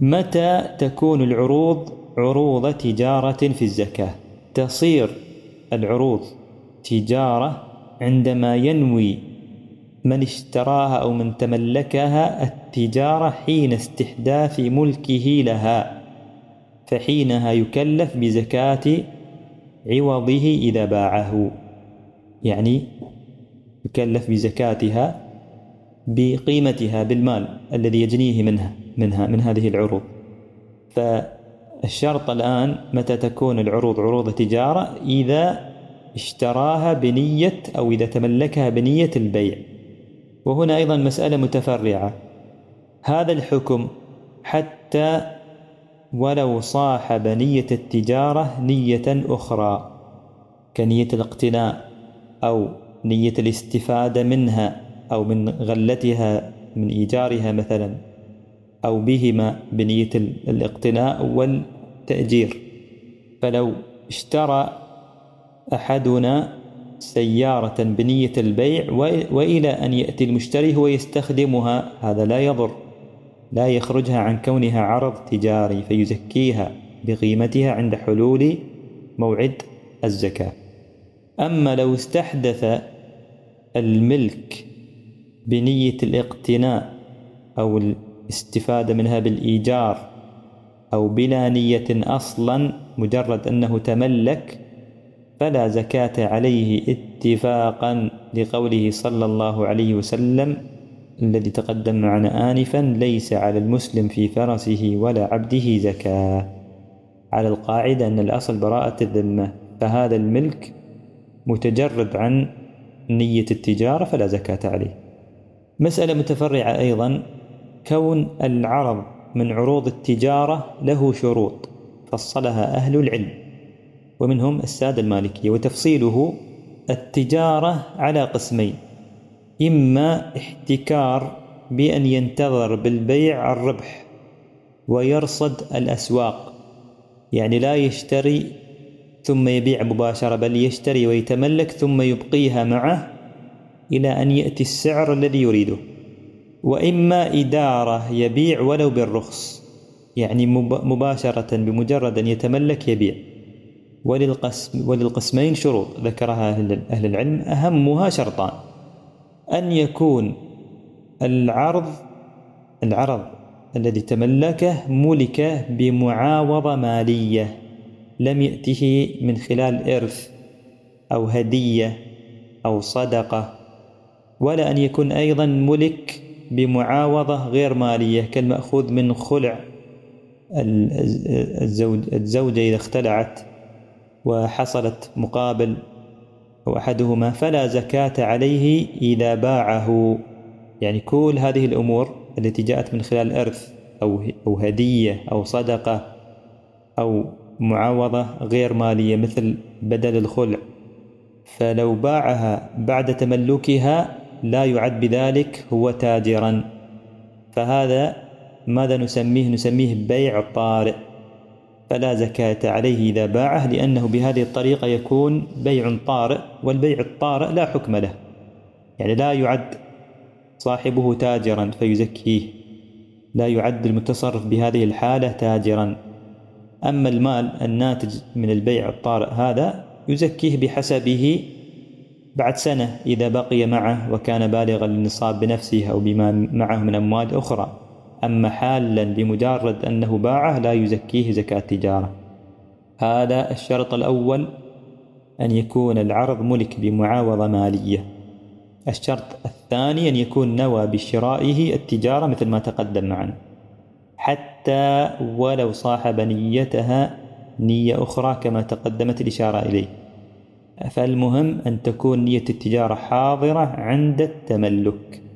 متى تكون العروض عروض تجارة في الزكاة؟ تصير العروض تجارة عندما ينوي من اشتراها أو من تملكها التجارة حين استحداث ملكه لها، فحينها يكلف بزكاة عوضه إذا باعه، يعني يكلف بزكاتها بقيمتها بالمال الذي يجنيه من هذه العروض. فالشرط الآن متى تكون العروض عروض تجارة؟ إذا اشتراها بنية أو إذا تملكها بنية البيع. وهنا أيضا مسألة متفرعة، هذا الحكم حتى ولو صاحب نية التجارة نية أخرى كنية الاقتناء أو نية الاستفادة منها أو من غلتها من إيجارها مثلا، أو بهما بنية الاقتناء والتأجير. فلو اشترى أحدنا سيارة بنية البيع وإلى أن يأتي المشتري هو يستخدمها، هذا لا يضر، لا يخرجها عن كونها عرض تجاري، فيزكيها بقيمتها عند حلول موعد الزكاة. أما لو استحدث الملك بنية الاقتناء أو الاستفادة منها بالإيجار أو بلا نية أصلا، مجرد أنه تملك، فلا زكاة عليه اتفاقا لقوله صلى الله عليه وسلم الذي تقدم معنا آنفا: ليس على المسلم في فرسه ولا عبده زكاة، على القاعدة أن الأصل براءة الذمة، فهذا الملك متجرد عن نية التجارة فلا زكاة عليه. مسألة متفرعة أيضا، كون العرض من عروض التجارة له شروط فصلها أهل العلم ومنهم السادة المالكية، وتفصيله: التجارة على قسمين: إما احتكار بأن ينتظر بالبيع الربح ويرصد الأسواق، يعني لا يشتري ثم يبيع مباشرة، بل يشتري ويتملك ثم يبقيها معه إلى أن يأتي السعر الذي يريده. وإما إدارة يبيع ولو بالرخص، يعني مباشرة بمجرد أن يتملك يبيع. وللقسمين شروط ذكرها أهل العلم، أهمها شرطان: أن يكون العرض الذي تملكه ملك بمعاوضة مالية لم يأته من خلال إرث أو هدية أو صدقة، ولا أن يكون أيضا ملك بمعاوضة غير مالية كالمأخوذ من خلع الزوجة إذا اختلعت وحصلت مقابل أو أحدهما، فلا زكاة عليه إذا باعه. يعني كل هذه الأمور التي جاءت من خلال إرث أو هدية أو صدقة أو معاوضة غير مالية مثل بدل الخلع، فلو باعها بعد تملكها لا يعد بذلك هو تاجرا، فهذا ماذا نسميه؟ نسميه بيع طارئ، فلا زكاة عليه إذا باعه، لأنه بهذه الطريقة يكون بيع طارئ، والبيع الطارئ لا حكم له، يعني لا يعد صاحبه تاجرا فيزكيه، لا يعد المتصرف بهذه الحالة تاجرا. أما المال الناتج من البيع الطارئ هذا يزكيه بحسبه بعد سنة إذا بقي معه وكان بالغا للنصاب بنفسه أو بما معه من أموال أخرى. أما حالا بمجرد أنه باعه لا يزكيه زكاة تجارة. هذا الشرط الأول، أن يكون العرض ملك بمعاوضة مالية. الشرط الثاني أن يكون نوى بشرائه التجارة مثل ما تقدم معنا، حتى ولو صاحب نيتها نية أخرى كما تقدمت الإشارة إليه، فالمهم أن تكون نية التجارة حاضرة عند التملك.